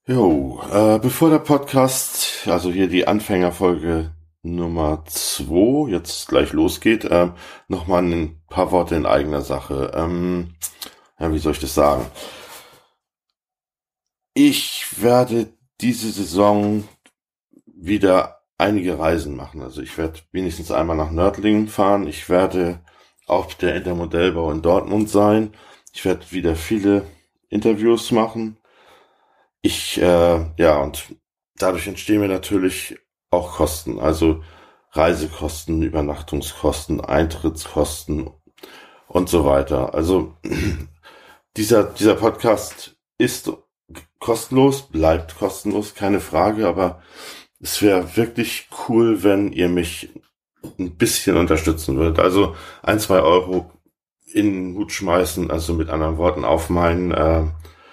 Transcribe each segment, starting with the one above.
Jo, bevor der Podcast, also hier die Anfängerfolge Nummer 2, jetzt gleich losgeht, nochmal ein paar Worte in eigener Sache. Ja, wie soll ich das sagen? Ich werde diese Saison wieder einige Reisen machen. Also ich werde wenigstens einmal nach Nördlingen fahren. Ich werde auf der Intermodellbau in Dortmund sein. Ich werde wieder viele Interviews machen. Und dadurch entstehen mir natürlich auch Kosten, also Reisekosten, Übernachtungskosten, Eintrittskosten und so weiter. Also dieser Podcast ist kostenlos, bleibt kostenlos, keine Frage, aber es wäre wirklich cool, wenn ihr mich ein bisschen unterstützen würdet. Also 1-2 € in den Hut schmeißen, also mit anderen Worten auf meinen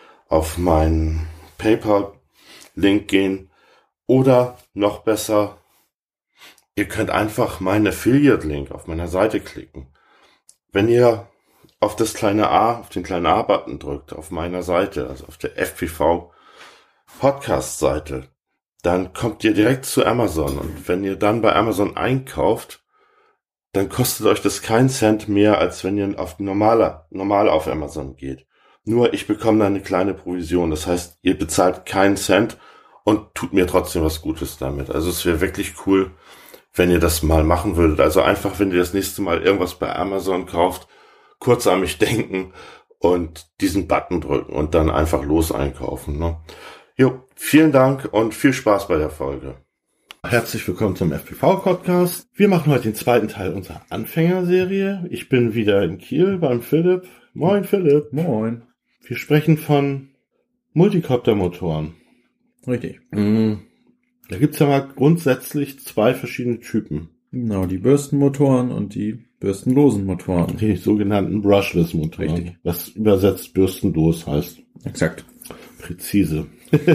PayPal-Link gehen oder noch besser, ihr könnt einfach meinen Affiliate-Link auf meiner Seite klicken. Wenn ihr auf den kleinen A-Button drückt, auf meiner Seite, also auf der FPV Podcast-Seite, dann kommt ihr direkt zu Amazon und wenn ihr dann bei Amazon einkauft, dann kostet euch das keinen Cent mehr, als wenn ihr normal auf Amazon geht. Nur ich bekomme da eine kleine Provision. Das heißt, ihr bezahlt keinen Cent und tut mir trotzdem was Gutes damit. Also es wäre wirklich cool, wenn ihr das mal machen würdet. Also einfach, wenn ihr das nächste Mal irgendwas bei Amazon kauft, kurz an mich denken und diesen Button drücken und dann einfach los einkaufen. Ne? Jo, vielen Dank und viel Spaß bei der Folge. Herzlich willkommen zum FPV-Podcast. Wir machen heute den zweiten Teil unserer Anfängerserie. Ich bin wieder in Kiel beim Philipp. Moin Philipp. Moin. Wir sprechen von Multicopter-Motoren. Richtig. Da gibt's ja mal grundsätzlich 2 verschiedene Typen. Genau, die Bürstenmotoren und die bürstenlosen Motoren. Die sogenannten Brushless-Motoren. Richtig. Was übersetzt bürstenlos heißt. Exakt. Präzise.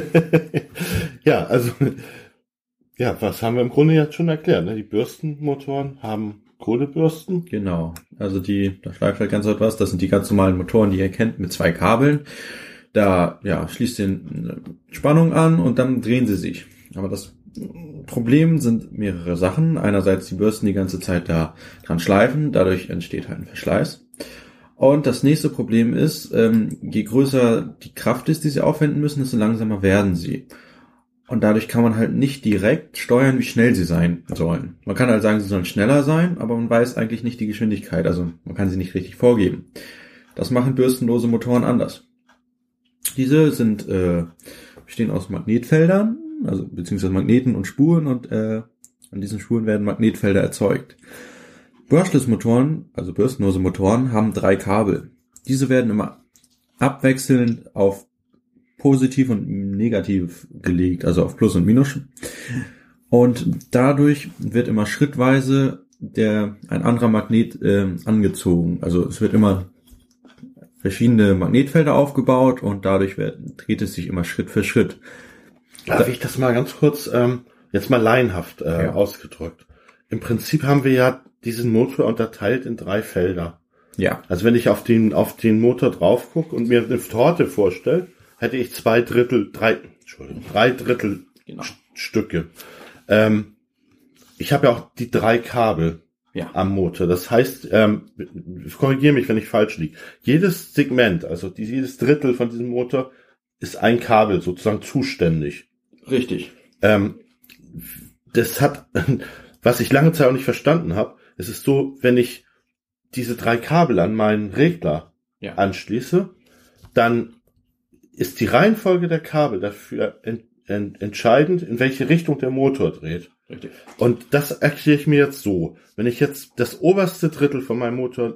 Ja, also, ja, was haben wir im Grunde jetzt schon erklärt? Ne? Die Bürstenmotoren haben Kohlebürsten. Genau. Also da schleift halt ganz etwas. Das sind die ganz normalen Motoren, die ihr kennt, mit 2 Kabeln. Da, schließt ihr Spannung an und dann drehen sie sich. Aber das Problem sind mehrere Sachen. Einerseits die Bürsten die ganze Zeit da dran schleifen. Dadurch entsteht halt ein Verschleiß. Und das nächste Problem ist, je größer die Kraft ist, die sie aufwenden müssen, desto langsamer werden sie. Und dadurch kann man halt nicht direkt steuern, wie schnell sie sein sollen. Man kann halt sagen, sie sollen schneller sein, aber man weiß eigentlich nicht die Geschwindigkeit. Also man kann sie nicht richtig vorgeben. Das machen bürstenlose Motoren anders. Diese bestehen aus Magnetfeldern, also beziehungsweise Magneten und Spuren und an diesen Spuren werden Magnetfelder erzeugt. Brushless-Motoren, also bürstenlose Motoren, haben 3 Kabel. Diese werden immer abwechselnd auf positiv und negativ gelegt, also auf Plus und Minus. Und dadurch wird immer schrittweise ein anderer Magnet angezogen. Also es wird immer verschiedene Magnetfelder aufgebaut und dadurch dreht es sich immer Schritt für Schritt. Darf ich das mal ganz kurz, jetzt mal laienhaft ausgedrückt. Im Prinzip haben wir ja diesen Motor unterteilt in 3 Felder. Ja. Also wenn ich auf den Motor drauf gucke und mir eine Torte vorstelle, hätte ich 3 Drittel Genau. Stücke. Ich habe ja auch die 3 Kabel am Motor. Das heißt, korrigiere mich, wenn ich falsch liege. Jedes Segment, also jedes Drittel von diesem Motor ist ein Kabel sozusagen zuständig. Richtig. Das hat, was ich lange Zeit auch nicht verstanden habe, es ist so, wenn ich diese 3 Kabel an meinen Regler anschließe, dann ist die Reihenfolge der Kabel dafür entscheidend, in welche Richtung der Motor dreht. Richtig. Und das erkläre ich mir jetzt so. Wenn ich jetzt das oberste Drittel von meinem Motor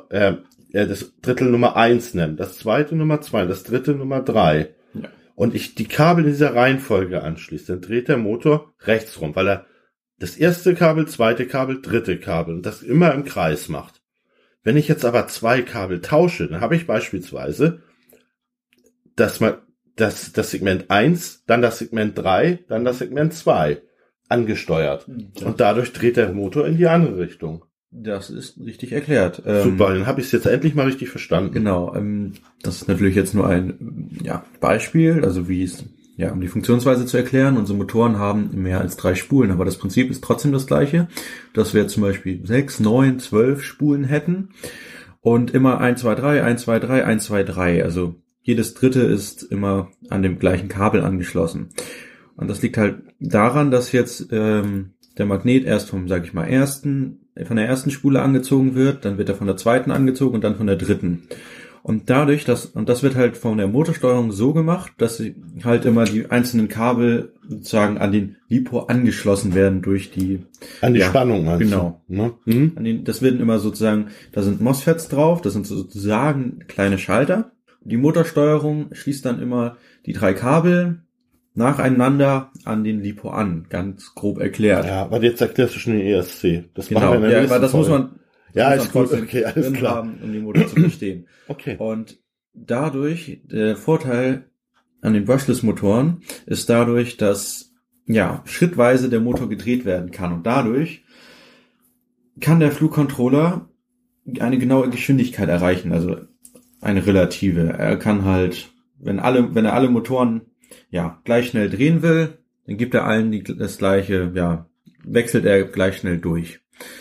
das Drittel Nummer 1 nenne, das zweite Nummer 2, das dritte Nummer 3, und ich die Kabel in dieser Reihenfolge anschließe, dann dreht der Motor rechts rum, weil er das erste Kabel, zweite Kabel, dritte Kabel und das immer im Kreis macht. Wenn ich jetzt aber 2 Kabel tausche, dann habe ich beispielsweise das Segment 1, dann das Segment 3, dann das Segment 2 angesteuert. Und dadurch dreht der Motor in die andere Richtung. Das ist richtig erklärt. Super, dann habe ich es jetzt endlich mal richtig verstanden. Genau, das ist natürlich jetzt nur ein Beispiel, also wie es um die Funktionsweise zu erklären, unsere Motoren haben mehr als 3 Spulen, aber das Prinzip ist trotzdem das gleiche, dass wir zum Beispiel 6, 9, 12 Spulen hätten und immer 1, 2, 3, 1, 2, 3, 1, 2, 3, also jedes dritte ist immer an dem gleichen Kabel angeschlossen. Und das liegt halt daran, dass jetzt der Magnet erst von der ersten Spule angezogen wird, dann wird er von der zweiten angezogen und dann von der dritten. Und das wird halt von der Motorsteuerung so gemacht, dass sie halt immer die einzelnen Kabel sozusagen an den LiPo angeschlossen werden durch die... An die Spannung, meinst genau. du? Ne? Das werden immer sozusagen, da sind MOSFETs drauf, das sind sozusagen kleine Schalter. Die Motorsteuerung schließt dann immer die 3 Kabel nacheinander an den LiPo an, ganz grob erklärt. Ja, aber jetzt erklärst du schon den ESC. Das genau, machen wir in der aber das muss man... Ja, ist gut, okay, alles klar. Haben, um den Motor zu verstehen. Okay. Und dadurch, der Vorteil an den Brushless-Motoren ist dadurch, dass, schrittweise der Motor gedreht werden kann. Und dadurch kann der Flugcontroller eine genaue Geschwindigkeit erreichen, also eine relative. Er kann halt, wenn er alle Motoren, gleich schnell drehen will, dann gibt er allen das gleiche, wechselt er gleich schnell durch.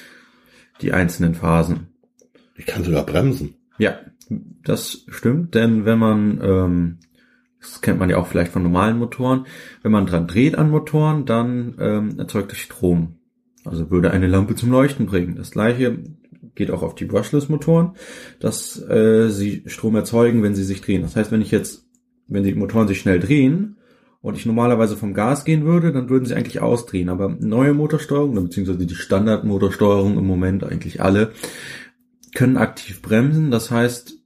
Die einzelnen Phasen. Ich kann sogar bremsen. Ja, das stimmt, denn wenn man, das kennt man ja auch vielleicht von normalen Motoren, wenn man dran dreht an Motoren, dann erzeugt es Strom. Also würde eine Lampe zum Leuchten bringen. Das gleiche geht auch auf die Brushless-Motoren, dass sie Strom erzeugen, wenn sie sich drehen. Das heißt, wenn die Motoren sich schnell drehen, und ich normalerweise vom Gas gehen würde, dann würden sie eigentlich ausdrehen. Aber neue Motorsteuerungen, beziehungsweise die Standardmotorsteuerung im Moment eigentlich alle, können aktiv bremsen. Das heißt,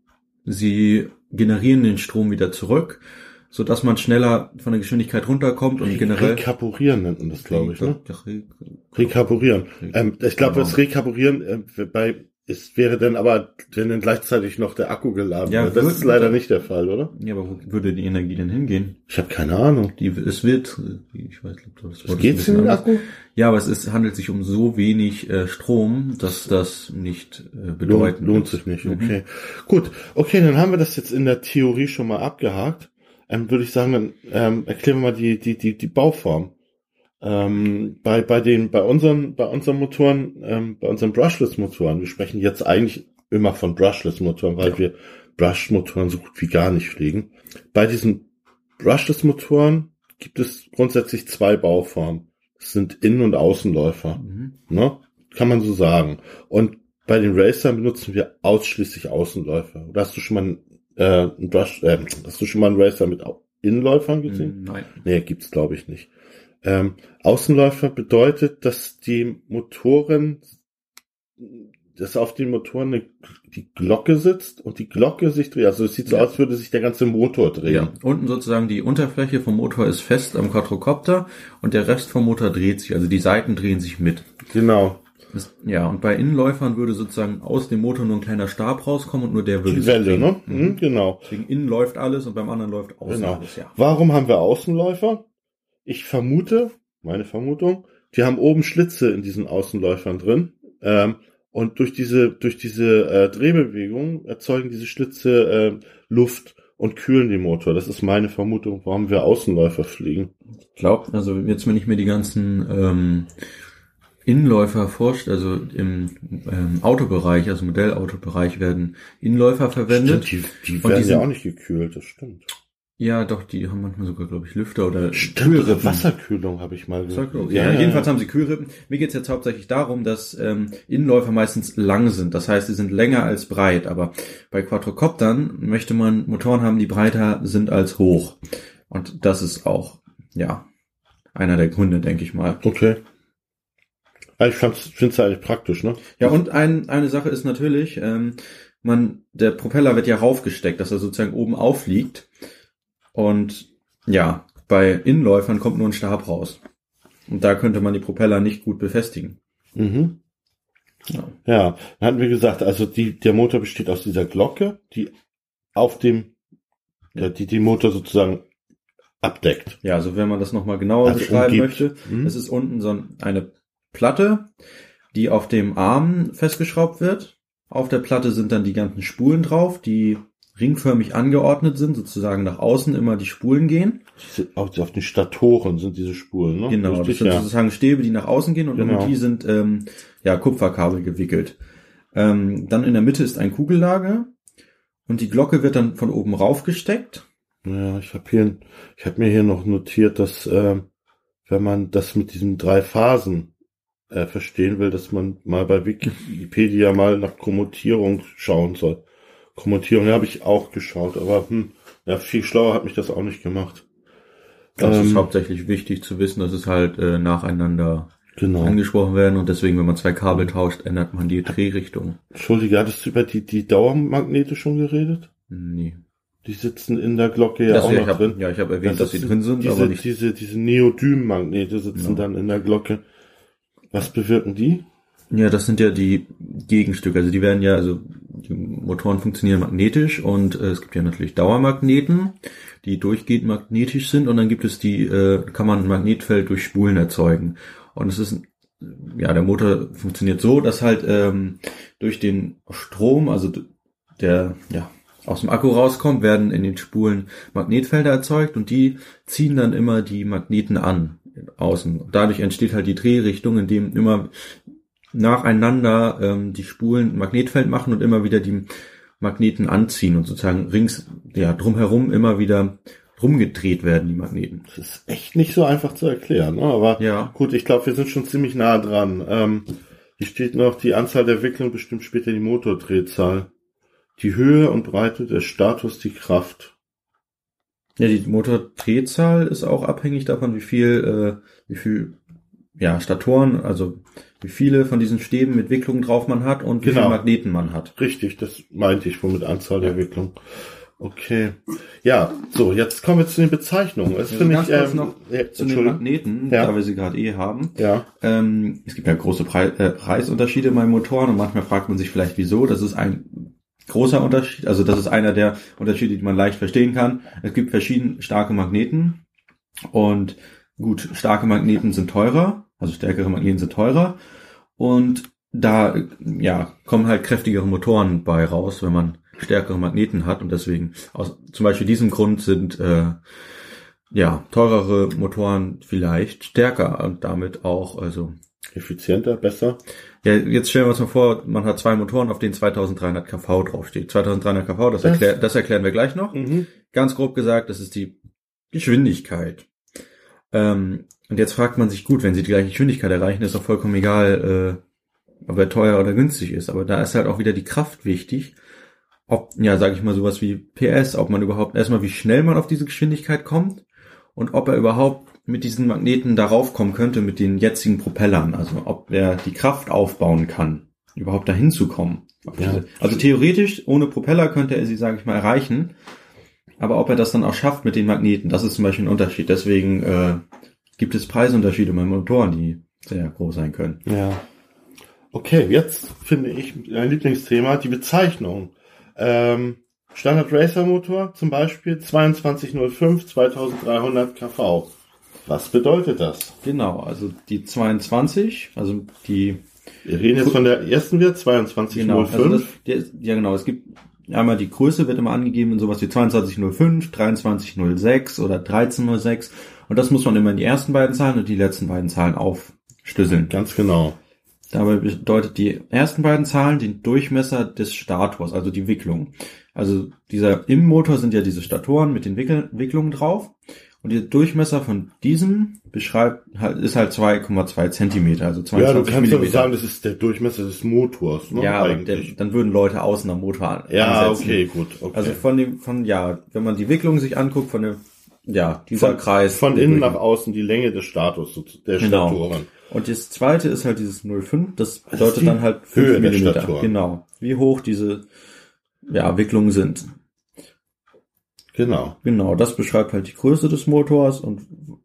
sie generieren den Strom wieder zurück, sodass man schneller von der Geschwindigkeit runterkommt und generell... Rekapurieren nennt man das, glaube ich, ne? Rekapurieren. Ich glaube, das Rekapurieren wäre dann aber, wenn dann gleichzeitig noch der Akku geladen wird. Das ist leider nicht der Fall, oder? Ja, aber wo würde die Energie denn hingehen? Ich habe keine Ahnung. Ich weiß nicht, was geht's in den Akku? Ja, aber handelt sich um so wenig Strom, dass das nicht bedeutend lohnt sich nicht, okay. Gut, okay, dann haben wir das jetzt in der Theorie schon mal abgehakt. Würde ich sagen, dann erklären wir mal die Bauform. Bei unseren Motoren, bei unseren Brushless-Motoren, wir sprechen jetzt eigentlich immer von Brushless-Motoren, weil wir Brush-Motoren so gut wie gar nicht pflegen. Bei diesen Brushless-Motoren gibt es grundsätzlich 2 Bauformen. Das sind Innen- und Außenläufer. Ne? Kann man so sagen. Und bei den Racern benutzen wir ausschließlich Außenläufer. Oder hast du schon mal einen Racer mit Innenläufern gesehen? Nein. Nee, gibt's glaube ich nicht. Außenläufer bedeutet, dass dass auf den Motoren die Glocke sitzt und die Glocke sich dreht. Also es sieht so aus, als würde sich der ganze Motor drehen. Ja, unten sozusagen die Unterfläche vom Motor ist fest am Quadrocopter und der Rest vom Motor dreht sich. Also die Seiten drehen sich mit. Genau. Und bei Innenläufern würde sozusagen aus dem Motor nur ein kleiner Stab rauskommen und nur der würde die Welle, ne? Genau. Deswegen innen läuft alles und beim anderen läuft außen alles, ja. Warum haben wir Außenläufer? Ich vermute, meine Vermutung, die haben oben Schlitze in diesen Außenläufern drin, und durch diese Drehbewegung erzeugen diese Schlitze Luft und kühlen den Motor. Das ist meine Vermutung, warum wir Außenläufer fliegen. Ich glaube, also jetzt, wenn ich mir die ganzen Innenläufer vorstelle, also im Autobereich, also Modellautobereich werden Innenläufer verwendet. Stimmt, die werden ja auch nicht gekühlt, das stimmt. Ja, doch, die haben manchmal sogar, glaube ich, Lüfter oder Kühlrippen. Wasserkühlung habe ich mal gehört. Ja, jedenfalls haben sie Kühlrippen. Mir geht's jetzt hauptsächlich darum, dass Innenläufer meistens lang sind. Das heißt, sie sind länger als breit. Aber bei Quadrocoptern möchte man Motoren haben, die breiter sind als hoch. Und das ist auch, einer der Gründe, denke ich mal. Okay. Ich finde es eigentlich praktisch, ne? Ja, und eine Sache ist natürlich, der Propeller wird ja raufgesteckt, dass er sozusagen oben aufliegt. Und bei Innenläufern kommt nur ein Stab raus. Und da könnte man die Propeller nicht gut befestigen. Mhm. Ja, dann hatten wir gesagt, also der Motor besteht aus dieser Glocke, die auf dem, die Motor sozusagen abdeckt. Ja, also wenn man das nochmal genauer beschreiben möchte, es ist unten so eine Platte, die auf dem Arm festgeschraubt wird. Auf der Platte sind dann die ganzen Spulen drauf, die ringförmig angeordnet sind, sozusagen nach außen immer die Spulen gehen. Auf den Statoren sind diese Spulen, ne? Genau, Richtig, das sind sozusagen Stäbe, die nach außen gehen und um die sind Kupferkabel gewickelt. Dann in der Mitte ist ein Kugellager und die Glocke wird dann von oben raufgesteckt. Ja, ich habe mir hier noch notiert, dass wenn man das mit diesen 3 Phasen verstehen will, dass man mal bei Wikipedia mal nach Kommutierung schauen soll. Kommutierung habe ich auch geschaut, aber viel schlauer hat mich das auch nicht gemacht. Das ist hauptsächlich wichtig zu wissen, dass es halt nacheinander angesprochen werden und deswegen, wenn man 2 Kabel tauscht, ändert man die Drehrichtung. Entschuldige, hattest du über die Dauermagnete schon geredet? Nee. Die sitzen in der Glocke auch noch drin. Ja, ich habe erwähnt, dass sie drin sind, aber aber nicht. Diese Neodym-Magnete sitzen dann in der Glocke. Was bewirken die? Ja, das sind ja die Gegenstücke. Also die werden ja, also die Motoren funktionieren magnetisch und es gibt ja natürlich Dauermagneten, die durchgehend magnetisch sind und dann gibt es kann man ein Magnetfeld durch Spulen erzeugen. Und es ist, der Motor funktioniert so, dass halt durch den Strom, also der aus dem Akku rauskommt, werden in den Spulen Magnetfelder erzeugt und die ziehen dann immer die Magneten an außen. Dadurch entsteht halt die Drehrichtung, indem immer nacheinander die Spulen ein Magnetfeld machen und immer wieder die Magneten anziehen und sozusagen drumherum immer wieder rumgedreht werden, die Magneten. Das ist echt nicht so einfach zu erklären, ne? Aber gut, ich glaube, wir sind schon ziemlich nah dran. Hier steht noch, die Anzahl der Wicklungen bestimmt später die Motordrehzahl. Die Höhe und Breite, der Status, die Kraft. Ja, die Motordrehzahl ist auch abhängig davon, wie viel Statoren, also wie viele von diesen Stäben mit Wicklungen drauf man hat und wie viele Magneten man hat. Richtig, das meinte ich wohl mit Anzahl der Wicklungen. Okay. Ja, so, jetzt kommen wir zu den Bezeichnungen. Das finde ich noch zu den Magneten, da wir sie gerade haben. Ja. Es gibt ja große Preisunterschiede bei Motoren und manchmal fragt man sich vielleicht, wieso. Das ist ein großer Unterschied, also das ist einer der Unterschiede, die man leicht verstehen kann. Es gibt verschiedene starke Magneten und gut, starke Magneten sind teurer, also stärkere Magneten sind teurer und da kommen halt kräftigere Motoren bei raus, wenn man stärkere Magneten hat und deswegen aus zum Beispiel diesem Grund sind teurere Motoren vielleicht stärker und damit auch effizienter, besser. Ja, jetzt stellen wir uns mal vor, man hat 2 Motoren, auf denen 2300 kV draufsteht. 2300 kV, das erklären wir gleich noch. Ganz grob gesagt, das ist die Geschwindigkeit. Und jetzt fragt man sich, gut, wenn sie die gleiche Geschwindigkeit erreichen, ist doch vollkommen egal, ob er teuer oder günstig ist. Aber da ist halt auch wieder die Kraft wichtig. Ob, sage ich mal, sowas wie PS, ob man überhaupt erstmal, wie schnell man auf diese Geschwindigkeit kommt und ob er überhaupt mit diesen Magneten darauf kommen könnte mit den jetzigen Propellern, also ob er die Kraft aufbauen kann, überhaupt dahin zu kommen. Ja. Also theoretisch, ohne Propeller könnte er sie, sage ich mal, erreichen, aber ob er das dann auch schafft mit den Magneten, das ist zum Beispiel ein Unterschied. Deswegen gibt es Preisunterschiede bei Motoren, die sehr groß sein können. Ja. Okay, jetzt finde ich mein Lieblingsthema, die Bezeichnung. Standard Racer Motor, zum Beispiel 2205, 2300 kV. Was bedeutet das? Genau, also die 22, also die... Wir reden jetzt von der ersten Wert, 2205. Genau, also es gibt einmal die Größe wird immer angegeben in sowas wie 2205, 2306 oder 1306 und das muss man immer in die ersten beiden Zahlen und die letzten beiden Zahlen aufstößeln. Ganz genau. Dabei bedeutet die ersten beiden Zahlen den Durchmesser des Stators, also die Wicklung. Also im Motor sind ja diese Statoren mit den Wicklungen drauf. Und der Durchmesser von diesem ist halt 2,2 Zentimeter, also 22 Ja, du kannst Millimeter. ja sagen, das ist der Durchmesser des Motors, ne? Ja, eigentlich. Dann würden Leute außen am Motor ansetzen. Ja, okay, gut, okay. Also wenn man die Wicklung sich anguckt, dieser Kreis. Von innen nach außen die Länge des Status, der Statoren. Und das zweite ist halt dieses 0,5, das bedeutet dann halt 5 Höhe Millimeter. der Statoren. Genau. Wie hoch diese, Wicklungen sind. Genau. Genau, das beschreibt halt die Größe des Motors und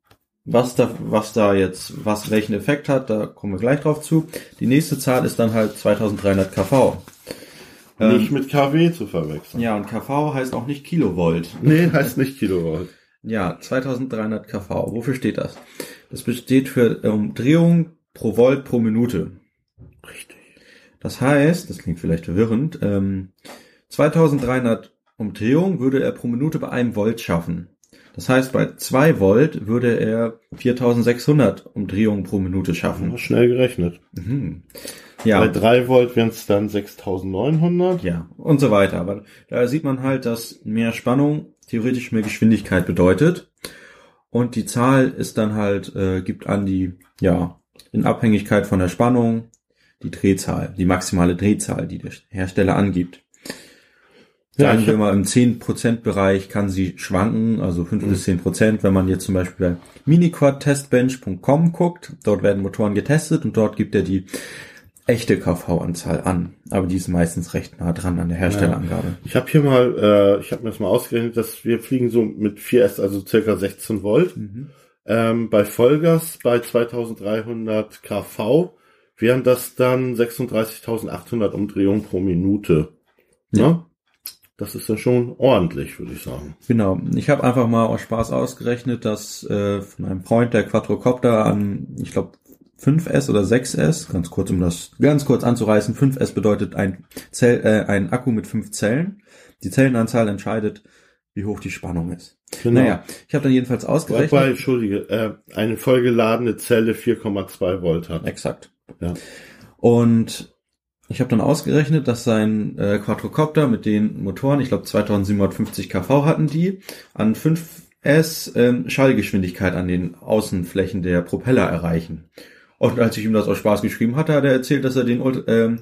welchen Effekt hat, da kommen wir gleich drauf zu. Die nächste Zahl ist dann halt 2300 kV. Nicht mit kW zu verwechseln. Ja, und kV heißt auch nicht Kilovolt. Nee, heißt nicht Kilovolt. Ja, 2300 kV. Wofür steht das? Das steht für Umdrehung pro Volt pro Minute. Richtig. Das heißt, das klingt vielleicht verwirrend, 2300 Umdrehungen würde er pro Minute bei 1 Volt schaffen. Das heißt, bei 2 Volt würde er 4600 Umdrehungen pro Minute schaffen. Schnell gerechnet. Mhm. Ja. Bei 3 Volt wären es dann 6900. Ja, und so weiter. Aber da sieht man halt, dass mehr Spannung theoretisch mehr Geschwindigkeit bedeutet. Und die Zahl ist dann halt, gibt an die, ja, in Abhängigkeit von der Spannung, die Drehzahl, die maximale Drehzahl, die der Hersteller angibt. Sagen wir mal, im 10% Bereich kann sie schwanken, also 5 bis 10%, wenn man jetzt zum Beispiel bei miniquadtestbench.com guckt. Dort werden Motoren getestet und dort gibt er die echte KV-Anzahl an. Aber die ist meistens recht nah dran an der Herstellerangabe. Ja. Ich habe hier mal, ich habe mir das mal ausgerechnet, dass wir fliegen so mit 4S, also circa 16 Volt. Mhm. Bei Vollgas bei 2300 kV wären das dann 36.800 Umdrehungen pro Minute. Ja. Ne? Das ist dann schon ordentlich, würde ich sagen. Genau. Ich habe einfach mal aus Spaß ausgerechnet, dass von einem Freund der Quadrocopter an, ich glaube, 5S oder 6S, ganz kurz anzureißen, 5S bedeutet ein Akku mit 5 Zellen. Die Zellenanzahl entscheidet, wie hoch die Spannung ist. Genau. Naja, ich habe dann jedenfalls ausgerechnet. Entschuldige, eine vollgeladene Zelle 4,2 Volt hat. Exakt. Ja. Und ich habe dann ausgerechnet, dass sein Quadrocopter mit den Motoren, ich glaube 2750 kV hatten die, an 5S Schallgeschwindigkeit an den Außenflächen der Propeller erreichen. Und als ich ihm das aus Spaß geschrieben hatte, hat er erzählt, dass er den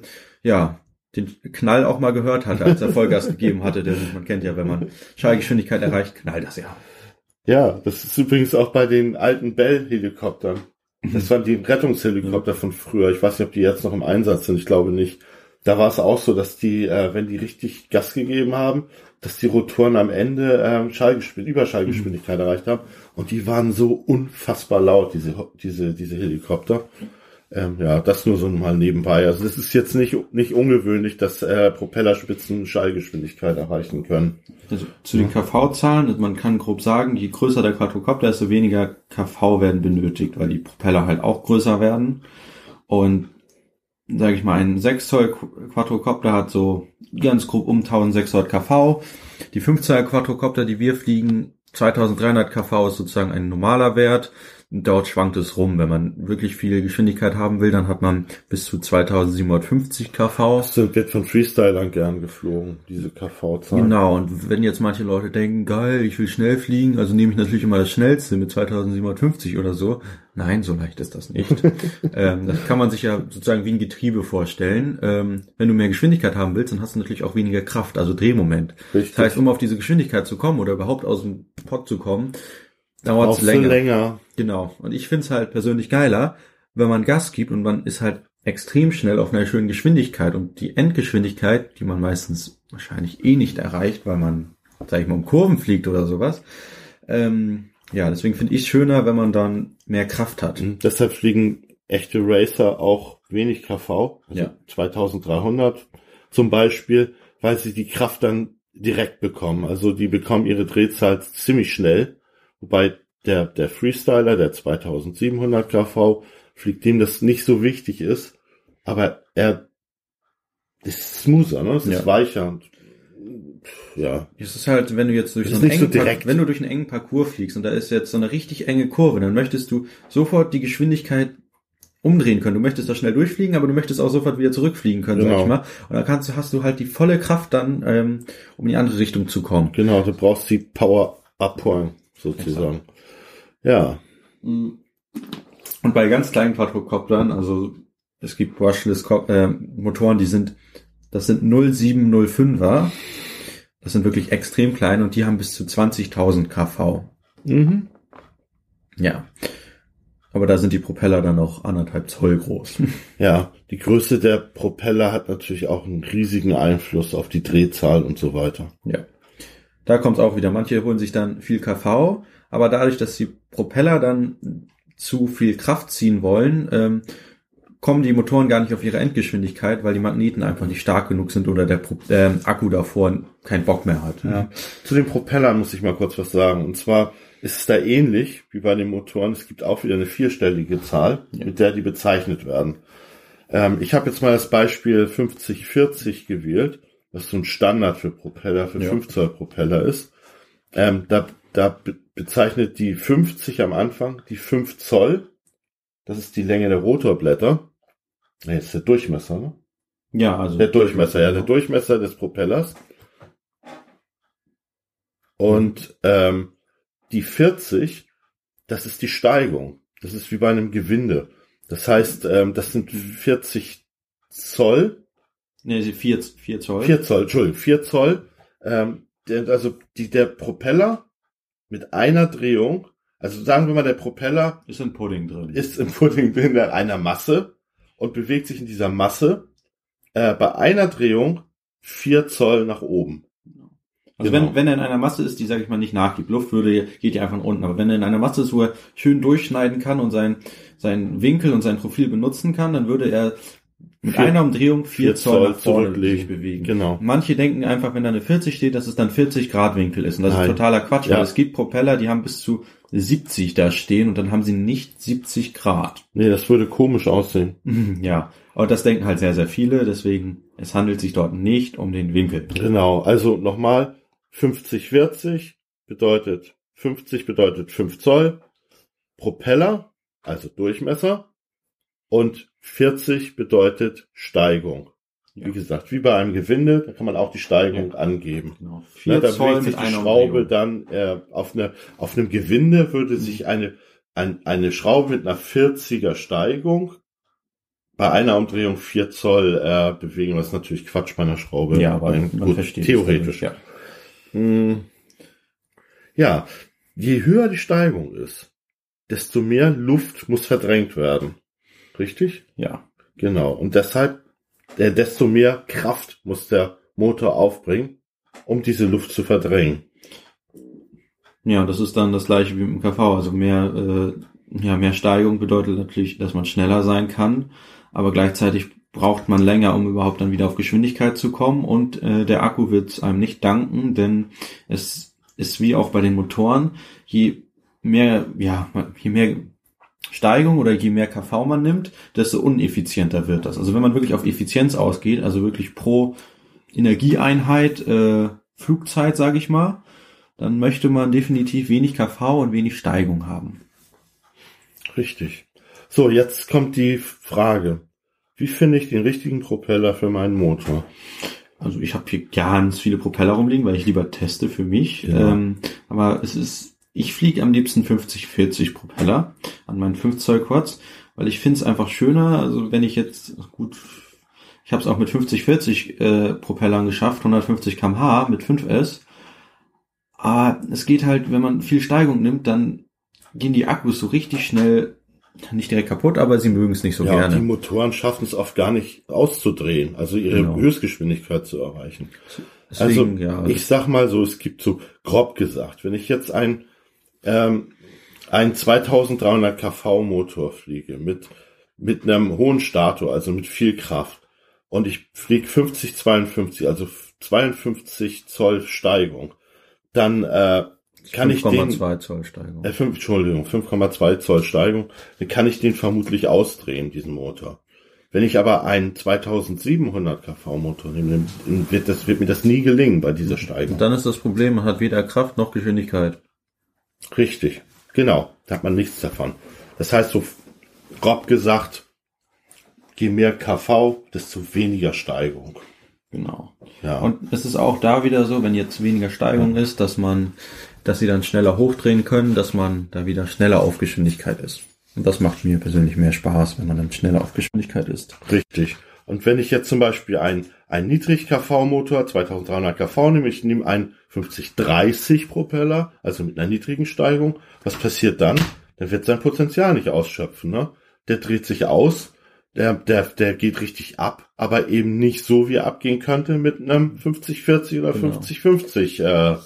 Knall auch mal gehört hatte, als er Vollgas gegeben hatte. Man kennt ja, wenn man Schallgeschwindigkeit erreicht, knallt das ja. Ja, das ist übrigens auch bei den alten Bell-Helikoptern. Das waren die Rettungshelikopter von früher. Ich weiß nicht, ob die jetzt noch im Einsatz sind. Ich glaube nicht. Da war es auch so, dass die, wenn die richtig Gas gegeben haben, dass die Rotoren am Ende Überschallgeschwindigkeit erreicht haben. Und die waren so unfassbar laut, diese Helikopter. Das nur so mal nebenbei. Also das ist jetzt nicht ungewöhnlich, dass Propellerspitzen Schallgeschwindigkeit erreichen können. Also zu den KV-Zahlen, man kann grob sagen, je größer der Quadrocopter, desto weniger KV werden benötigt, weil die Propeller halt auch größer werden. Und sage ich mal, ein 6 Zoll Quadrocopter hat so ganz grob um 1600 kV. Die 5 Zoll Quadrocopter, die wir fliegen, 2300 kV ist sozusagen ein normaler Wert. Dort schwankt es rum. Wenn man wirklich viel Geschwindigkeit haben will, dann hat man bis zu 2750 kV. Das wird von Freestylern gern geflogen, diese KV-Zahl. Genau, und wenn jetzt manche Leute denken, geil, ich will schnell fliegen, also nehme ich natürlich immer das Schnellste mit 2750 oder so. Nein, so leicht ist das nicht. Das kann man sich ja sozusagen wie ein Getriebe vorstellen. Wenn du mehr Geschwindigkeit haben willst, dann hast du natürlich auch weniger Kraft, also Drehmoment. Richtig. Das heißt, um auf diese Geschwindigkeit zu kommen oder überhaupt aus dem Pod zu kommen, dauert es länger. Genau. Und ich finde es halt persönlich geiler, wenn man Gas gibt und man ist halt extrem schnell auf einer schönen Geschwindigkeit. Und die Endgeschwindigkeit, die man meistens wahrscheinlich nicht erreicht, weil man, sag ich mal, um Kurven fliegt oder sowas. Deswegen finde ich es schöner, wenn man dann mehr Kraft hat. Deshalb fliegen echte Racer auch wenig KV, also 2300 zum Beispiel, weil sie die Kraft dann direkt bekommen. Also die bekommen ihre Drehzahl ziemlich schnell. Wobei der Freestyler, der 2700 kV, fliegt, dem das nicht so wichtig ist, aber er ist smoother, ne? Es ist weicher und Es ist halt, wenn du jetzt durch wenn du durch einen engen Parcours fliegst und da ist jetzt so eine richtig enge Kurve, dann möchtest du sofort die Geschwindigkeit umdrehen können. Du möchtest da schnell durchfliegen, aber du möchtest auch sofort wieder zurückfliegen können, sag ich mal. Und dann hast du halt die volle Kraft dann, um in die andere Richtung zu kommen. Genau, du brauchst die Power abholen, sozusagen. Exakt. Ja. Und bei ganz kleinen Quadrocoptern, also es gibt Brushless Motoren, das sind 0705er. Das sind wirklich extrem klein und die haben bis zu 20.000 kV. Mhm. Ja. Aber da sind die Propeller dann auch 1,5 Zoll groß. Ja, die Größe der Propeller hat natürlich auch einen riesigen Einfluss auf die Drehzahl und so weiter. Ja. Da kommt es auch wieder. Manche holen sich dann viel kV, aber dadurch, dass die Propeller dann zu viel Kraft ziehen wollen, kommen die Motoren gar nicht auf ihre Endgeschwindigkeit, weil die Magneten einfach nicht stark genug sind oder der Akku davor keinen Bock mehr hat. Ja. Zu den Propellern muss ich mal kurz was sagen. Und zwar ist es da ähnlich wie bei den Motoren. Es gibt auch wieder eine 4-stellige Zahl, mit der die bezeichnet werden. Ich habe jetzt mal das Beispiel 5040 gewählt. was so ein Standard für Propeller, für Ja. 5 Zoll Propeller ist, da bezeichnet die 50 am Anfang die 5 Zoll. Das ist die Länge der Rotorblätter. Nee, das ist der Durchmesser, ne? Ja, also. Der Durchmesser des Propellers. Und die 40, das ist die Steigung. Das ist wie bei einem Gewinde. Das heißt, das sind 40 Zoll. Nee, 4 Zoll. 4 Zoll, Entschuldigung, 4 Zoll. Der Propeller mit einer Drehung, also sagen wir mal, der Propeller Ist im Pudding drin. ist im Pudding drin in einer Masse und bewegt sich in dieser Masse bei einer Drehung 4 Zoll nach oben. Also Genau. wenn er in einer Masse ist, die, sage ich mal, nicht nachgibt, geht ja einfach nach unten. Aber wenn er in einer Masse ist, wo er schön durchschneiden kann und seinen Winkel und sein Profil benutzen kann, dann würde er mit einer Umdrehung 4 Zoll nach vorne zurücklegen. sich bewegen. Genau. Manche denken einfach, wenn da eine 40 steht, dass es dann 40 Grad Winkel ist. Und das Nein. ist totaler Quatsch, Ja. weil es gibt Propeller, die haben bis zu 70 da stehen und dann haben sie nicht 70 Grad. Nee, das würde komisch aussehen. Ja, aber das denken halt sehr, sehr viele. Deswegen, es handelt sich dort nicht um den Winkel. Genau, also nochmal, 50-40 bedeutet 50 bedeutet 5 Zoll, Propeller, also Durchmesser, und 40 bedeutet Steigung. Ja. Wie gesagt, wie bei einem Gewinde, da kann man auch die Steigung angeben. Genau. Ne, 4 da Zoll bewegt sich mit die einer Schraube Umdrehung. dann auf einem Gewinde würde sich eine Schraube mit einer 40er Steigung bei einer Umdrehung 4 Zoll bewegen, was natürlich Quatsch bei einer Schraube. Ja, aber man gut, versteht theoretisch. es dann, Ja, je höher die Steigung ist, desto mehr Luft muss verdrängt werden. Richtig? Ja. Genau. Und deshalb, desto mehr Kraft muss der Motor aufbringen, um diese Luft zu verdrängen. Ja, das ist dann das gleiche wie im KV. Also mehr Steigung bedeutet natürlich, dass man schneller sein kann, aber gleichzeitig braucht man länger, um überhaupt dann wieder auf Geschwindigkeit zu kommen, und der Akku wird einem nicht danken, denn es ist wie auch bei den Motoren, je mehr Steigung oder je mehr KV man nimmt, desto uneffizienter wird das. Also wenn man wirklich auf Effizienz ausgeht, also wirklich pro Energieeinheit Flugzeit, sage ich mal, dann möchte man definitiv wenig KV und wenig Steigung haben. Richtig. So, jetzt kommt die Frage. Wie finde ich den richtigen Propeller für meinen Motor? Also ich habe hier ganz viele Propeller rumliegen, weil ich lieber teste für mich. Genau. Aber ich fliege am liebsten 50-40 Propeller an meinen 5 Zoll Quads, weil ich finde es einfach schöner. Also wenn ich jetzt, ich habe es auch mit 50-40 Propellern geschafft, 150 km/h mit 5S. Aber es geht halt, wenn man viel Steigung nimmt, dann gehen die Akkus so richtig schnell, nicht direkt kaputt, aber sie mögen es nicht so gerne. Die Motoren schaffen es oft gar nicht auszudrehen, also ihre Höchstgeschwindigkeit zu erreichen. Deswegen, ich sag mal so, es gibt so grob gesagt, wenn ich jetzt ein 2300 kV Motor fliege mit einem hohen Stator, also mit viel Kraft, und ich fliege 50-52, also 52 Zoll Steigung, dann kann ich den 5,2 Zoll Steigung. 5,2 Zoll Steigung, dann kann ich den vermutlich ausdrehen, diesen Motor. Wenn ich aber einen 2700 kV Motor nehme, wird mir das nie gelingen bei dieser Steigung. Und dann ist das Problem, man hat weder Kraft noch Geschwindigkeit. Richtig, genau, da hat man nichts davon. Das heißt, so grob gesagt, je mehr KV, desto weniger Steigung. Genau. Ja. Und es ist auch da wieder so, wenn jetzt weniger Steigung ist, dass sie dann schneller hochdrehen können, dass man da wieder schneller auf Geschwindigkeit ist. Und das macht mir persönlich mehr Spaß, wenn man dann schneller auf Geschwindigkeit ist. Richtig. Und wenn ich jetzt zum Beispiel einen Niedrig-KV-Motor, 2300 kV nehme, ich nehme einen 50-30 Propeller, also mit einer niedrigen Steigung, was passiert dann? Dann wird sein Potenzial nicht ausschöpfen, ne? Der dreht sich aus, der geht richtig ab, aber eben nicht so, wie er abgehen könnte mit einem 50-40 oder 50-50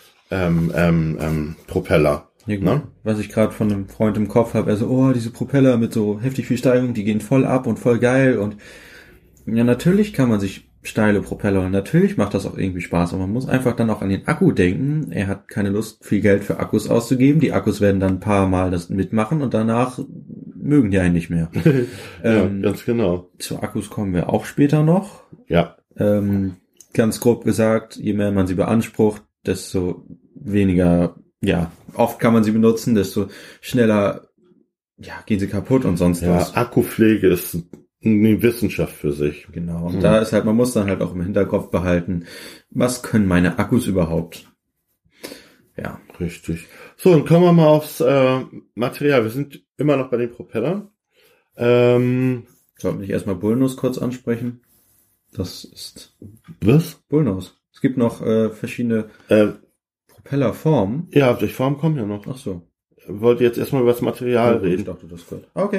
Propeller. Ja, gut. Was ich gerade von einem Freund im Kopf habe, also, diese Propeller mit so heftig viel Steigung, die gehen voll ab und voll geil, und ja, natürlich kann man sich steile Propeller, und natürlich macht das auch irgendwie Spaß, aber man muss einfach dann auch an den Akku denken. Er hat keine Lust, viel Geld für Akkus auszugeben. Die Akkus werden dann ein paar Mal das mitmachen und danach mögen die einen nicht mehr. Ja, ganz genau. Zu Akkus kommen wir auch später noch. Ja. ganz grob gesagt, je mehr man sie beansprucht, desto weniger, ja, oft kann man sie benutzen, desto schneller, ja, gehen sie kaputt und sonst was. Ja, Akkupflege ist eine Wissenschaft für sich. Genau. Und da ist halt, man muss dann halt auch im Hinterkopf behalten, was können meine Akkus überhaupt? Ja. Richtig. So, dann kommen wir mal aufs Material. Wir sind immer noch bei den Propellern. Sollten wir nicht erstmal Bullnose kurz ansprechen? Das ist Was? Bullnose. Es gibt noch verschiedene Propellerformen. Ja, die Formen kommen ja noch. Ach so. Ich wollte jetzt erstmal über das Material reden. Ich dachte, das gehört. Okay.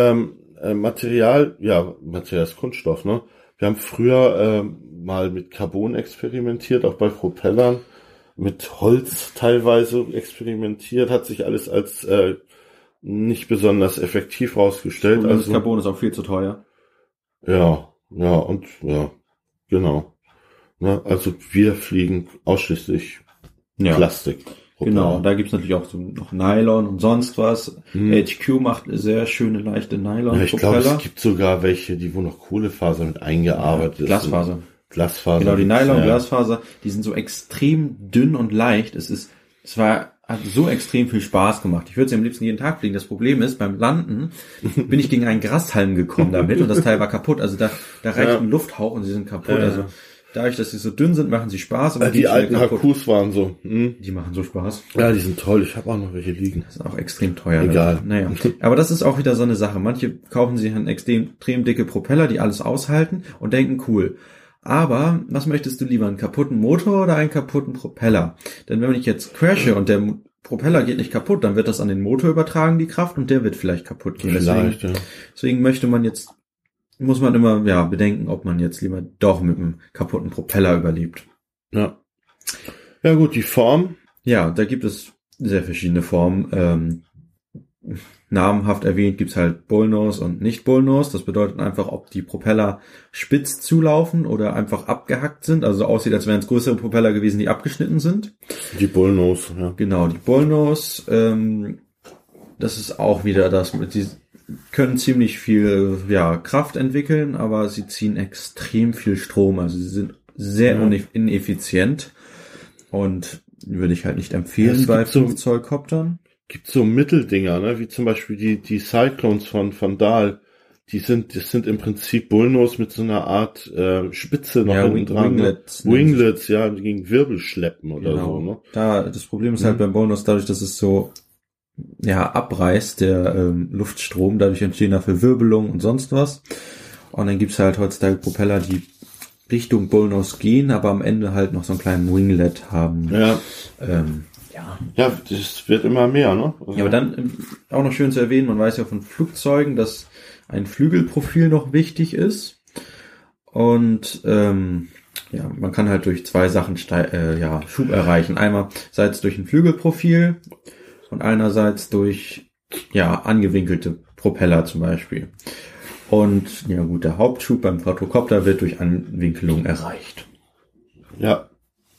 Material ist Kunststoff, ne? Wir haben früher mal mit Carbon experimentiert, auch bei Propellern, mit Holz teilweise experimentiert, hat sich alles als nicht besonders effektiv rausgestellt. Und das also Carbon ist auch viel zu teuer. ja, genau. Ne? Also wir fliegen ausschließlich Plastik. Genau, da gibt's natürlich auch so noch Nylon und sonst was. HQ macht sehr schöne, leichte Nylon-Propeller. Ja, ich glaube, es gibt sogar welche, wo noch Kohlefaser mit eingearbeitet ist. Glasfaser. Glasfaser. Genau, die Nylon-Glasfaser, die sind so extrem dünn und leicht. Hat so extrem viel Spaß gemacht. Ich würde sie am liebsten jeden Tag fliegen. Das Problem ist, beim Landen bin ich gegen einen Grashalm gekommen damit und das Teil war kaputt. Also da reicht ein Lufthauch und sie sind kaputt. Also dadurch, dass sie so dünn sind, machen sie Spaß. Aber die alten Hakus waren so. Die machen so Spaß. Ja, die sind toll. Ich habe auch noch welche liegen. Das ist auch extrem teuer. Egal. Naja. Aber das ist auch wieder so eine Sache. Manche kaufen sich einen extrem dicke Propeller, die alles aushalten und denken, cool. Aber was möchtest du lieber, einen kaputten Motor oder einen kaputten Propeller? Denn wenn ich jetzt crashe und der Propeller geht nicht kaputt, dann wird das an den Motor übertragen, die Kraft, und der wird vielleicht kaputt gehen. Deswegen muss man immer bedenken, ob man jetzt lieber doch mit einem kaputten Propeller überlebt. Ja. Ja gut, die Form. Ja, da gibt es sehr verschiedene Formen. Namenhaft erwähnt gibt's halt Bullnose und nicht Bullnose. Das bedeutet einfach, ob die Propeller spitz zulaufen oder einfach abgehackt sind. Also so aussieht, als wären es größere Propeller gewesen, die abgeschnitten sind. Die Bullnose, ja. Genau, die Bullnose. Das ist auch wieder das. Die können ziemlich viel Kraft entwickeln, aber sie ziehen extrem viel Strom. Also sie sind sehr ineffizient und würde ich halt nicht empfehlen bei 5-Zoll-Koptern. Gibt so Mitteldinger, ne, wie zum Beispiel die Cyclones von Dahl. Das sind im Prinzip Bullnose mit so einer Art Spitze noch hinten dran. Winglets, die gegen Wirbel schleppen oder so. Ne? Das Problem ist halt beim Bullnose dadurch, dass es so abreißt, der Luftstrom, dadurch entstehen da Verwirbelungen und sonst was. Und dann gibt's halt heutzutage Propeller, die Richtung Bullnose gehen, aber am Ende halt noch so einen kleinen Winglet haben. Ja, das wird immer mehr, ne? Ja, aber dann auch noch schön zu erwähnen, man weiß ja von Flugzeugen, dass ein Flügelprofil noch wichtig ist. Und man kann halt durch 2 Sachen Schub erreichen. Einerseits durch ein Flügelprofil und einerseits durch angewinkelte Propeller zum Beispiel. Und der Hauptschub beim Quadrocopter wird durch Anwinkelung erreicht. Ja.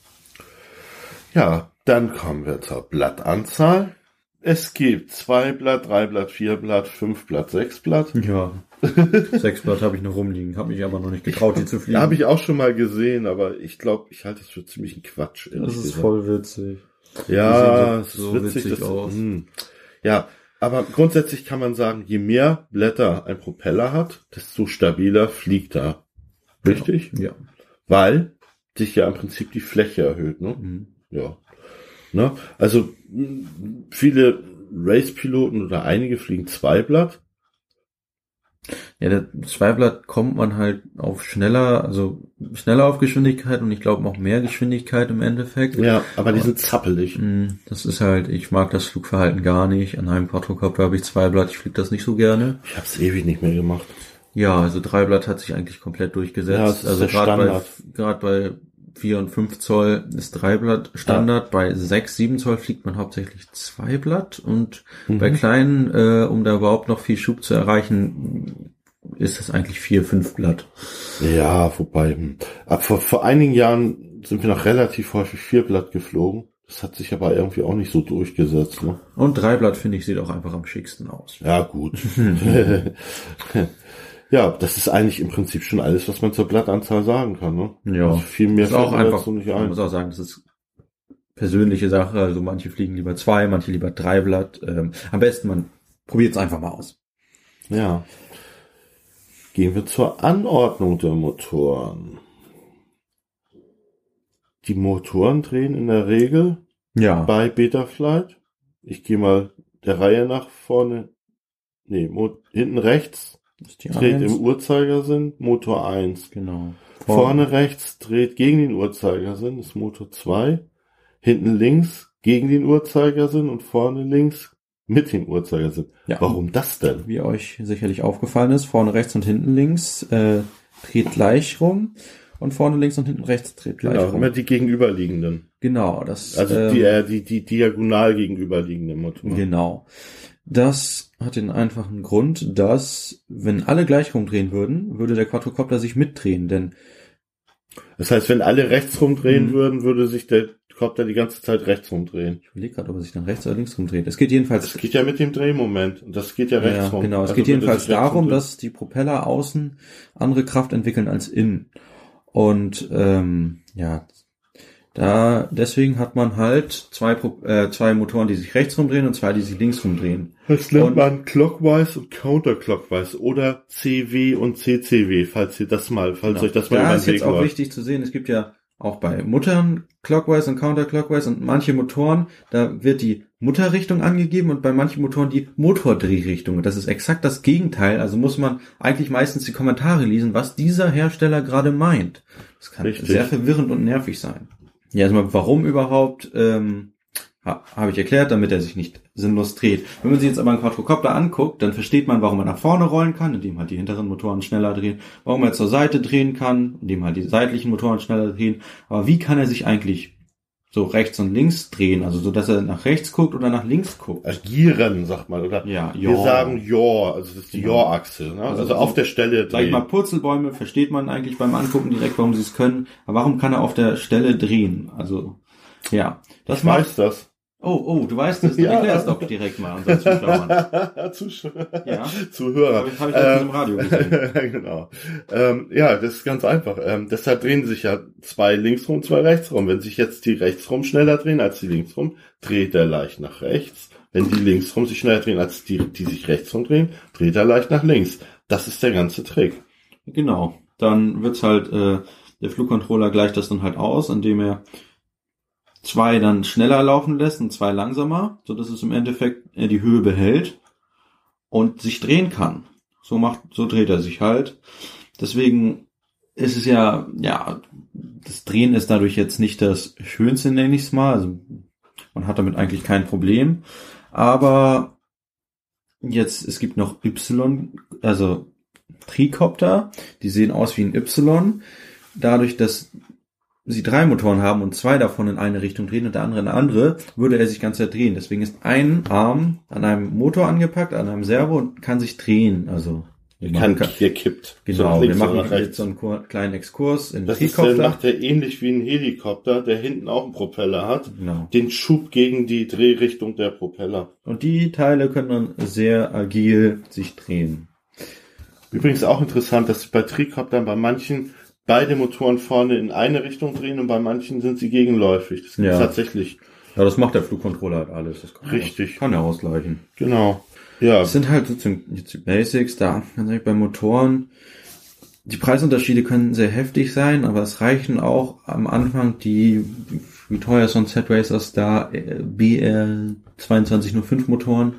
Ja. Dann kommen wir zur Blattanzahl. Es gibt 2 Blatt, 3 Blatt, 4 Blatt, 5 Blatt, 6 Blatt. Ja, 6 Blatt habe ich noch rumliegen, habe mich aber noch nicht getraut, die zu fliegen. Habe ich auch schon mal gesehen, aber ich glaube, ich halte es für ziemlich Quatsch. Das ist voll witzig. Ja, es ist so witzig aus. Ja, aber grundsätzlich kann man sagen, je mehr Blätter ein Propeller hat, desto stabiler fliegt er. Richtig? Ja. Weil sich ja im Prinzip die Fläche erhöht, ne? Ja. Ne? Also viele Race-Piloten oder einige fliegen 2 Blatt. Ja, der 2 Blatt kommt man halt schneller auf Geschwindigkeit und ich glaube auch mehr Geschwindigkeit im Endeffekt. Ja, aber die sind zappelig. Das ist halt, ich mag das Flugverhalten gar nicht. An einem Quadrocopter habe ich 2 Blatt, ich fliege das nicht so gerne. Ich habe es ewig nicht mehr gemacht. Ja, also 3 Blatt hat sich eigentlich komplett durchgesetzt. Ja, das ist also gerade bei 4 und 5 Zoll ist 3 Blatt Standard. Bei 6, 7 Zoll fliegt man hauptsächlich 2 Blatt und bei kleinen, um da überhaupt noch viel Schub zu erreichen, ist das eigentlich 4, 5 Blatt. Ja, wobei, vor einigen Jahren sind wir noch relativ häufig 4 Blatt geflogen. Das hat sich aber irgendwie auch nicht so durchgesetzt, ne? Und 3 Blatt, finde ich, sieht auch einfach am schicksten aus. Ja, gut. Ja, das ist eigentlich im Prinzip schon alles, was man zur Blattanzahl sagen kann, ne? Ja. Also viel mehr Das ist auch fällt mir einfach, dazu nicht man ein. muss auch sagen, das ist persönliche Sache. Also manche fliegen lieber 2, manche lieber 3 Blatt. Am besten man probiert es einfach mal aus. Ja. Gehen wir zur Anordnung der Motoren. Die Motoren drehen in der Regel Ja. bei Betaflight. Ich gehe mal der Reihe nach vorne. Hinten rechts Ist die dreht 1. im Uhrzeigersinn Motor 1. Genau. Vorne rechts dreht gegen den Uhrzeigersinn ist Motor 2. Hinten links gegen den Uhrzeigersinn und vorne links mit dem Uhrzeigersinn. Ja. Warum das denn? Wie euch sicherlich aufgefallen ist, vorne rechts und hinten links dreht gleich rum und vorne links und hinten rechts dreht gleich Genau, rum. immer die gegenüberliegenden. Genau, das Also die diagonal gegenüberliegenden Motoren. genau. Das hat den einfachen Grund, dass wenn alle gleich rumdrehen würden, würde der Quadrocopter sich mitdrehen, denn Das heißt, wenn alle rechts rumdrehen würden, würde sich der Copter die ganze Zeit rechts rumdrehen. ich überlege gerade, ob er sich dann rechts oder links rumdreht. Es geht jedenfalls Das geht ja mit dem Drehmoment und das geht ja rechts rum. genau. Es Also geht würde jedenfalls sich rechts darum, rumdrehen. dass die Propeller außen andere Kraft entwickeln als innen. Und deswegen hat man halt zwei Motoren, die sich rechts rumdrehen und zwei, die sich links rumdrehen. Das nennt Und- man Clockwise und Counterclockwise oder CW und CCW, falls euch das mal Da über ist den jetzt Weg auch läuft. wichtig zu sehen, es gibt ja auch bei Muttern Clockwise und Counterclockwise und manche Motoren, da wird die Mutterrichtung angegeben und bei manchen Motoren die Motordrehrichtung. Das ist exakt das Gegenteil, also muss man eigentlich meistens die Kommentare lesen, was dieser Hersteller gerade meint. Das kann Richtig. sehr verwirrend und nervig sein. Ja, erstmal, warum überhaupt, habe ich erklärt, damit er sich nicht sinnlos dreht. Wenn man sich jetzt aber einen Quadrocopter anguckt, dann versteht man, warum er nach vorne rollen kann, indem halt die hinteren Motoren schneller drehen, warum er zur Seite drehen kann, indem halt die seitlichen Motoren schneller drehen. Aber wie kann er sich eigentlich so rechts und links drehen, also so, dass er nach rechts guckt oder nach links guckt? Agieren, sagt man, oder? Ja, Wir Yaw. sagen Yaw, also das ist die Genau. Yaw-Achse, ne? Also Also auf der Stelle Sag ich mal, drehen. Purzelbäume versteht man eigentlich beim Angucken direkt, warum sie es können. Aber warum kann er auf der Stelle drehen? Also, ja. Das Ich weiß das. Oh, du weißt es, dann Ja. erklär es doch direkt mal unseren Zuschauern. Ja. Zuhörer. Hab ich letztens im Radio gesehen. Genau. Ja, das ist ganz einfach. Deshalb drehen sich ja zwei links rum, zwei rechts rum. Wenn sich jetzt die rechts rum schneller drehen als die links rum, dreht er leicht nach rechts. Wenn die links rum sich schneller drehen als die sich rechts rum drehen, dreht er leicht nach links. Das ist der ganze Trick. Genau. Dann wird's halt, der Flugcontroller gleicht das dann halt aus, indem er zwei dann schneller laufen lässt und zwei langsamer, so dass es im Endeffekt die Höhe behält und sich drehen kann. So dreht er sich halt. Deswegen ist es ja, das Drehen ist dadurch jetzt nicht das Schönste, nenne ich es mal. Also man hat damit eigentlich kein Problem. Aber jetzt, es gibt noch Y, also Tricopter, die sehen aus wie ein Y. Dadurch, dass sie 3 Motoren haben und 2 davon in eine Richtung drehen und der andere in eine andere, würde er sich ganz Zeit drehen. Deswegen ist ein Arm an einem Motor angepackt, an einem Servo und kann sich drehen. Also Hier kippt. So genau, nach wir links oder machen nach jetzt rechts. so einen kleinen Exkurs in Das Tricopter. macht er ähnlich wie ein Helikopter, der hinten auch einen Propeller hat. Genau. Den Schub gegen die Drehrichtung der Propeller. Und die Teile können dann sehr agil sich drehen. Übrigens auch interessant, dass bei Tricoptern bei manchen beide Motoren vorne in eine Richtung drehen und bei manchen sind sie gegenläufig. Das gibt Ja. tatsächlich. Ja, das macht der Flugcontroller halt alles. Das kann Richtig. Kann er ausgleichen. Genau. Ja. Das sind halt sozusagen jetzt die Basics. Da ganz ehrlich, bei Motoren, die Preisunterschiede können sehr heftig sein, aber es reichen auch am Anfang wie teuer ist so ein Z-Racer Star BR 2205 Motoren?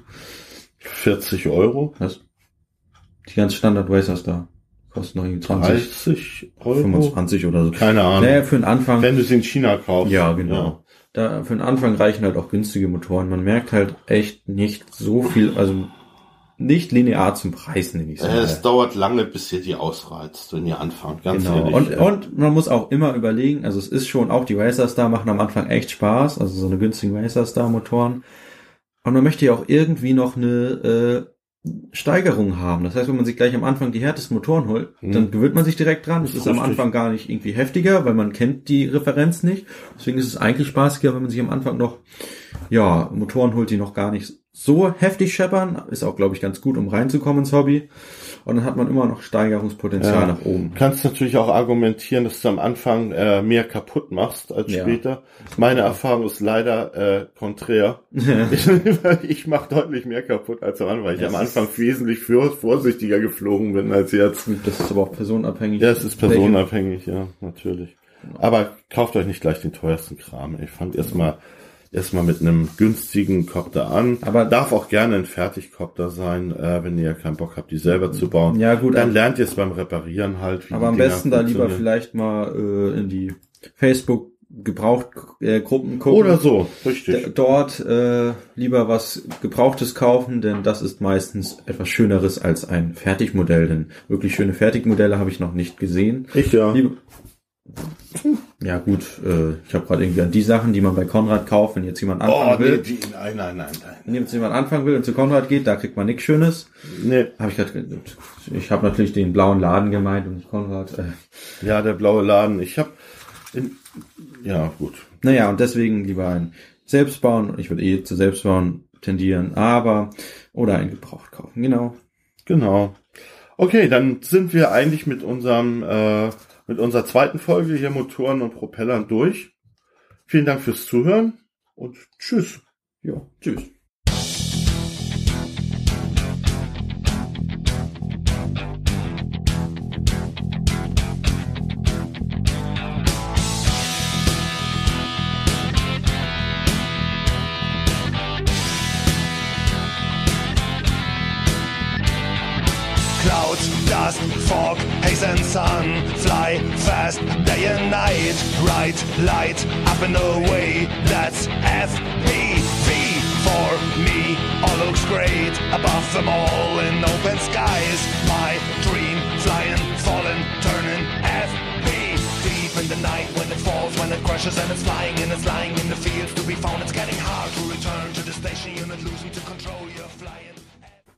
40 Euro. Was? Die ganz Standard Racer Star. Kosten noch irgendwie 20, 30 Euro. 25 oder so. Keine Ahnung. Naja, für den Anfang. Wenn du sie in China kaufst. Ja, genau. Da für den Anfang reichen halt auch günstige Motoren. Man merkt halt echt nicht so viel, also nicht linear zum Preis, nenne ich es mal. Es dauert lange, bis ihr die ausreizt, wenn ihr anfangt. Ganz Genau. ehrlich. Und man muss auch immer überlegen, also es ist schon, auch die Racer Star machen am Anfang echt Spaß, also so eine günstigen Racer Star Motoren. Und man möchte ja auch irgendwie noch eine Steigerung haben. Das heißt, wenn man sich gleich am Anfang die härtesten Motoren holt, dann gewöhnt man sich direkt dran. Es ist am Richtig. Anfang gar nicht irgendwie heftiger, weil man kennt die Referenz nicht. Deswegen ist es eigentlich spaßiger, wenn man sich am Anfang noch Ja, Motoren holt die noch gar nicht so heftig scheppern. Ist auch, glaube ich, ganz gut, um reinzukommen ins Hobby. Und dann hat man immer noch Steigerungspotenzial nach oben. Kannst natürlich auch argumentieren, dass du am Anfang mehr kaputt machst als später. Meine Erfahrung ist leider konträr. Ich mache deutlich mehr kaputt als am Anfang, weil ich am Anfang wesentlich vorsichtiger geflogen bin als jetzt. Das ist aber auch personenabhängig. Ja, es ist personenabhängig, ja, natürlich. Genau. Aber kauft euch nicht gleich den teuersten Kram. Ich fangt erstmal mit einem günstigen Copter an. Aber darf auch gerne ein Fertigcopter sein, wenn ihr keinen Bock habt, die selber zu bauen. Ja, gut. Dann lernt ihr es beim Reparieren halt. Aber am besten da lieber vielleicht mal in die Facebook Gebrauchtgruppen gucken. Oder so, richtig. Dort lieber was Gebrauchtes kaufen, denn das ist meistens etwas Schöneres als ein Fertigmodell. Denn wirklich schöne Fertigmodelle habe ich noch nicht gesehen. Ja gut, ich habe gerade irgendwie an die Sachen, die man bei Konrad kauft, wenn jetzt jemand anfangen will. Nein. Wenn jetzt jemand anfangen will und zu Konrad geht, da kriegt man nichts Schönes. Nee. Ich habe natürlich den blauen Laden gemeint und nicht Konrad. Ja, der blaue Laden. Ja, gut. Naja, und deswegen lieber ein Selbstbauen. Ich würde zu Selbstbauen tendieren, oder ein Gebraucht kaufen. Genau. Okay, dann sind wir eigentlich mit unserer zweiten Folge hier Motoren und Propellern durch. Vielen Dank fürs Zuhören und tschüss. Ja, tschüss. Cloud, dust, fog, haze and sun. Fly fast day and night. Bright light up and away. That's FPV for me. All looks great above them all in open skies. My dream flying, falling, turning FP. Deep in the night when it falls, when it crashes and it's flying and it's lying in the fields to be found. It's getting hard to return to the station unit, losing to